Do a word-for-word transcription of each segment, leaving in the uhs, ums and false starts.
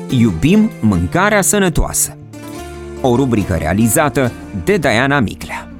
Iubim mâncarea sănătoasă. O rubrică realizată de Diana Miclea.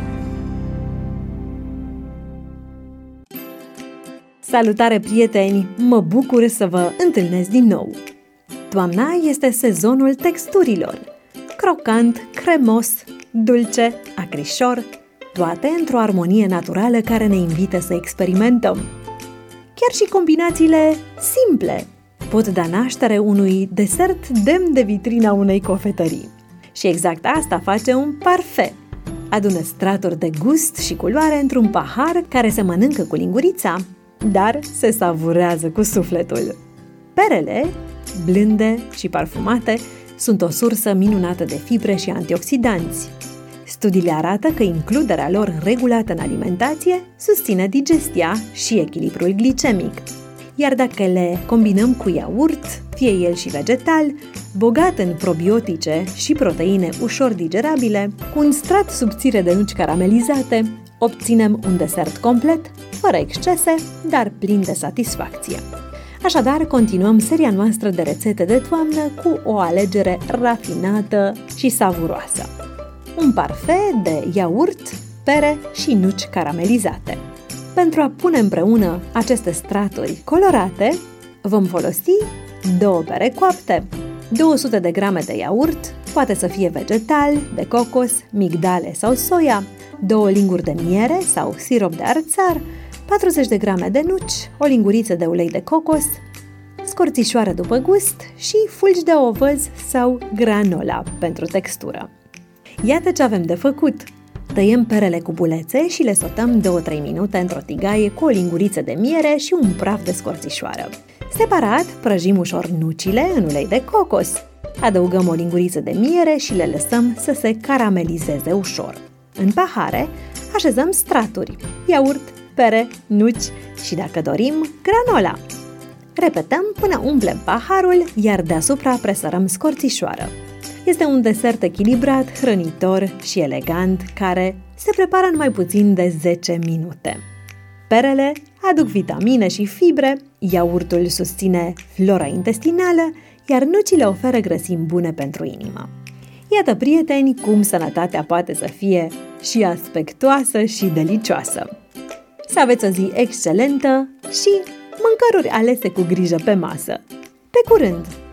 Salutare, prieteni! Mă bucur să vă întâlnesc din nou! Toamna este sezonul texturilor. Crocant, cremos, dulce, acrișor, toate într-o armonie naturală care ne invită să experimentăm. Chiar și combinațiile simple pot da naștere unui desert demn de vitrina unei cofetării. Și exact asta face un parfait. Adună straturi de gust și culoare într-un pahar care se mănâncă cu lingurița, dar se savurează cu sufletul. Perele, blânde și parfumate, sunt o sursă minunată de fibre și antioxidanți. Studiile arată că includerea lor regulată în alimentație susține digestia și echilibrul glicemic. Iar dacă le combinăm cu iaurt, fie el și vegetal, bogat în probiotice și proteine ușor digerabile, cu un strat subțire de nuci caramelizate, obținem un desert complet, fără excese, dar plin de satisfacție. Așadar, continuăm seria noastră de rețete de toamnă cu o alegere rafinată și savuroasă. Un parfait de iaurt, pere și nuci caramelizate. Pentru a pune împreună aceste straturi colorate, vom folosi două pere coapte, două sute de grame de iaurt, poate să fie vegetal, de cocos, migdale sau soia, două linguri de miere sau sirop de arțar, patruzeci de grame de nuci, o linguriță de ulei de cocos, scorțișoară după gust și fulgi de ovăz sau granola pentru textură. Iată ce avem de făcut! Tăiem perele cu bulețe și le sotăm două-trei minute într-o tigaie cu o linguriță de miere și un praf de scorțișoară. Separat, prăjim ușor nucile în ulei de cocos. Adăugăm o linguriță de miere și le lăsăm să se caramelizeze ușor. În pahare, așezăm straturi, iaurt, pere, nuci și, dacă dorim, granola. Repetăm până umplem paharul, iar deasupra presărăm scorțișoară. Este un desert echilibrat, hrănitor și elegant, care se prepară în mai puțin de zece minute. Perele aduc vitamine și fibre, iaurtul susține flora intestinală, iar nucile oferă grăsimi bune pentru inimă. Iată, prieteni, cum sănătatea poate să fie și aspectoasă și delicioasă. Să aveți o zi excelentă și mâncăruri alese cu grijă pe masă. Pe curând!